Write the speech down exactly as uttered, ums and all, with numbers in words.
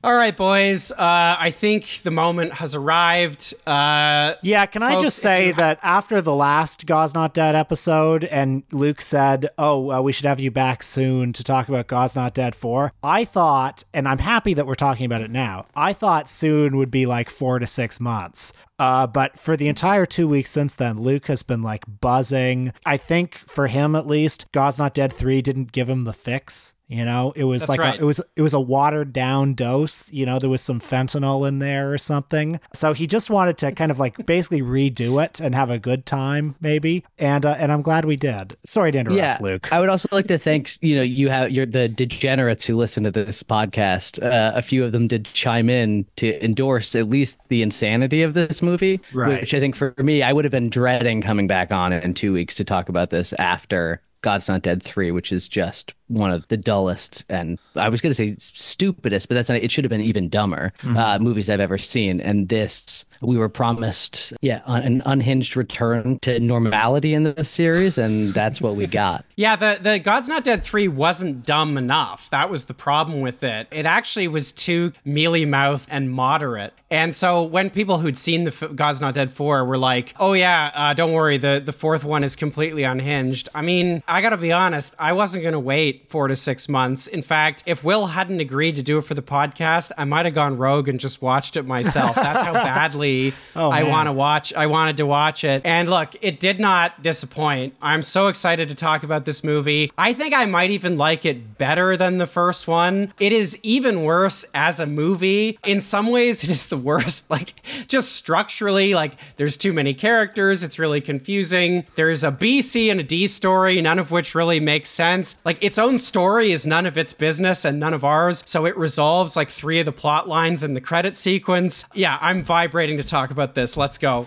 All right, boys. Uh, I think the moment has arrived. Uh, yeah, can I folks, just say ha- that after the last God's Not Dead episode and Luke said, oh, uh, we should have you back soon to talk about God's Not Dead four, I thought, and I'm happy that we're talking about it now, I thought soon would be like four to six months. Uh, but for the entire two weeks since then, Luke has been like buzzing. I think for him, at least, God's Not Dead three didn't give him the fix. You know, it was That's like right. a, it was it was a watered down dose. You know, there was some fentanyl in there or something. So he just wanted to kind of like basically redo it and have a good time, maybe. And uh, and I'm glad we did. Sorry to interrupt, yeah, Luke. I would also like to thank you know you have you're the degenerates who listen to this podcast. Uh, a few of them did chime in to endorse at least the insanity of this movie, Right. which I think for me I would have been dreading coming back on it in two weeks to talk about this after God's Not Dead three, which is just one of the dullest and I was going to say stupidest, but that's not, it should have been even dumber mm-hmm. uh, movies I've ever seen. And this, we were promised, yeah, an unhinged return to normality in this series, and that's what we got. Yeah, the, the God's Not Dead three wasn't dumb enough. That was the problem with it. It actually was too mealy-mouthed and moderate. And so when people who'd seen the f- God's Not Dead four were like, oh yeah, uh, don't worry, the, the fourth one is completely unhinged. I mean, I gotta be honest, I wasn't gonna wait four to six months. In fact, if Will hadn't agreed to do it for the podcast, I might have gone rogue and just watched it myself. That's how badly oh, I man. want to watch. I wanted to watch it. And look, it did not disappoint. I'm so excited to talk about this movie. I think I might even like it better than the first one. It is even worse as a movie. In some ways, it is the worst. Like, just structurally, like, there's too many characters. It's really confusing. There's a B, C, and a D story, none of which really makes sense. Like, its own story is none of its business and none of ours. So it resolves like three of the plot lines in the credit sequence. Yeah, I'm vibrating to talk about this. Let's go.